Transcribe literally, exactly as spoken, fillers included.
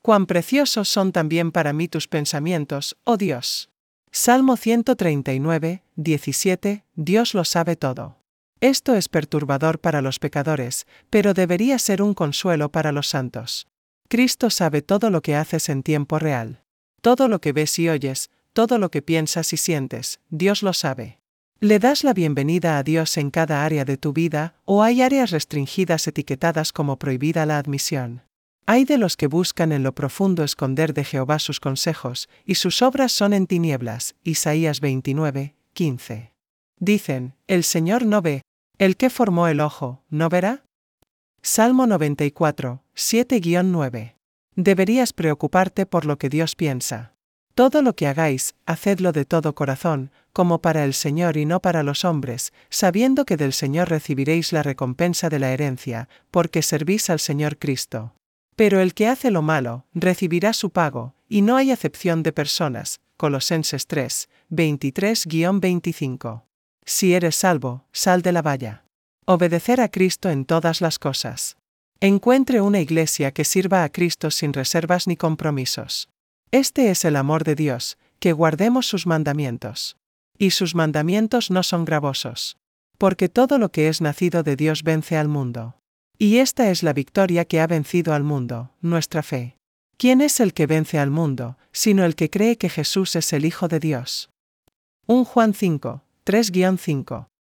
Cuán preciosos son también para mí tus pensamientos, oh Dios. Salmo ciento treinta y nueve, diecisiete, Dios lo sabe todo. Esto es perturbador para los pecadores, pero debería ser un consuelo para los santos. Cristo sabe todo lo que haces en tiempo real. Todo lo que ves y oyes, todo lo que piensas y sientes, Dios lo sabe. ¿Le das la bienvenida a Dios en cada área de tu vida, o hay áreas restringidas etiquetadas como prohibida la admisión? Hay de los que buscan en lo profundo esconder de Jehová sus consejos, y sus obras son en tinieblas. Isaías veintinueve, quince. Dicen, el Señor no ve, el que formó el ojo, ¿no verá? Salmo noventa y cuatro, siete a nueve. Deberías preocuparte por lo que Dios piensa. Todo lo que hagáis, hacedlo de todo corazón, como para el Señor y no para los hombres, sabiendo que del Señor recibiréis la recompensa de la herencia, porque servís al Señor Cristo. Pero el que hace lo malo, recibirá su pago, y no hay acepción de personas. Colosenses tres, veintitrés a veinticinco. Si eres salvo, sal de la valla. Obedecer a Cristo en todas las cosas. Encuentre una iglesia que sirva a Cristo sin reservas ni compromisos. Este es el amor de Dios, que guardemos sus mandamientos. Y sus mandamientos no son gravosos. Porque todo lo que es nacido de Dios vence al mundo. Y esta es la victoria que ha vencido al mundo, nuestra fe. ¿Quién es el que vence al mundo, sino el que cree que Jesús es el Hijo de Dios? primera Juan cinco, tres a cinco.